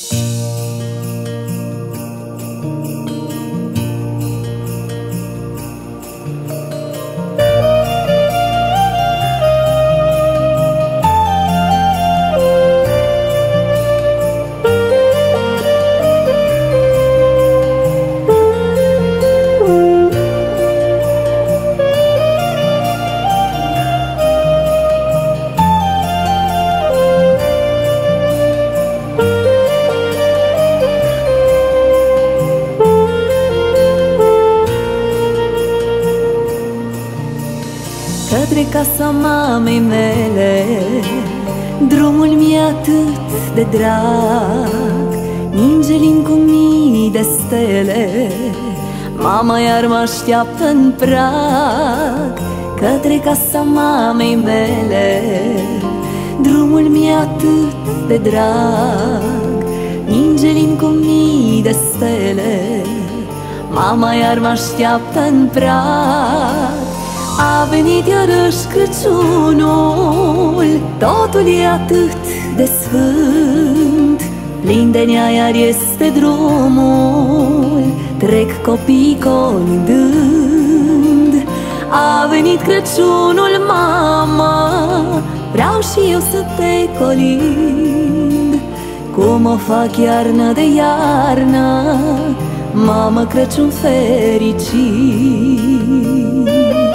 Către casa mamei mele, drumul mi-e atât de drag. Ningelin cu mii de stele, mama iar mă așteaptă în prag. Către casa mamei mele, drumul mi-e atât de drag. Ningelin cu mii de stele, mama iar mă așteaptă în prag. A venit iarăși Crăciunul, totul e atât de sfânt. Plin de nea iar este drumul, trec copiii colindând. A venit Crăciunul, mama, vreau și eu să te colind. Cum o fac iarnă de iarnă, mamă, Crăciun fericit.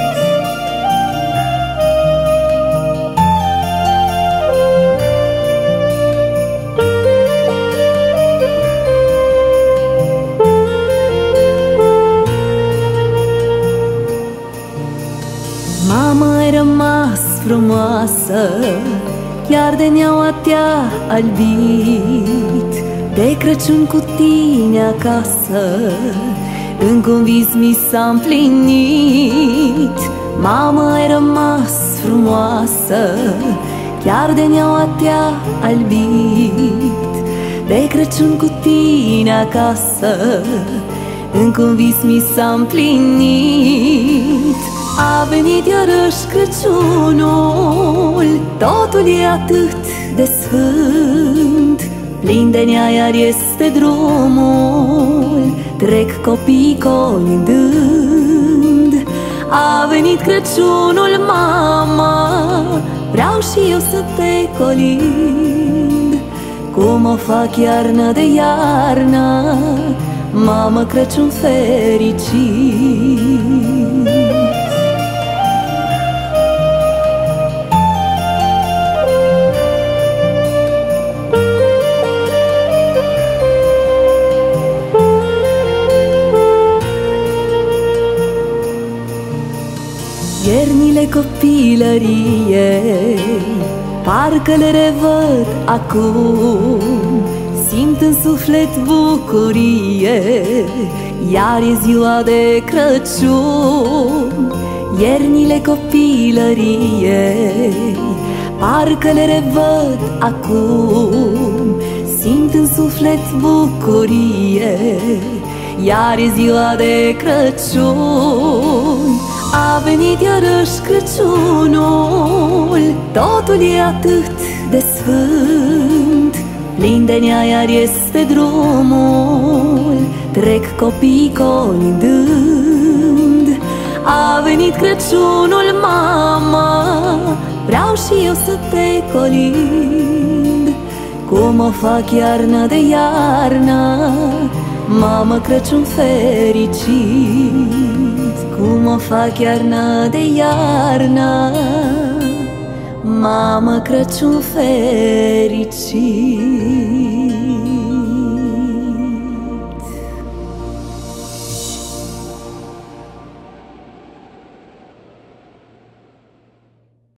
Mama, ai rămas frumoasă, chiar de neaua te-a albit. De Crăciun cu tine acasă, încă un vis mi s-a împlinit. Mama, ai rămas frumoasă, chiar de neaua te-a albit. De Crăciun cu tine acasă, încă un vis mi s-a împlinit. A venit iarăși Crăciunul, totul e atât de sfânt. Plin de nea iar este drumul, trec copiii colindând. A venit Crăciunul, mama, vreau și eu să te colind. Cum o fac iarnă de iarnă, mamă, Crăciun fericit. Iernile copilăriei, parcă le revăd acum. Simt în suflet bucurie, iar e ziua de Crăciun. Iernile copilăriei, parcă le revăd acum. Simt în suflet bucurie, iar e ziua de Crăciun. A venit iarăși Crăciunul, totul e atât de sfânt. Plin de nea iar este drumul, trec copiii colindând. A venit Crăciunul, mama, vreau și eu să te colind. Cum o fac iarnă de iarnă, mamă, Crăciun fericit. Cum o fac iarnă de iarnă, mamă, Crăciun fericit.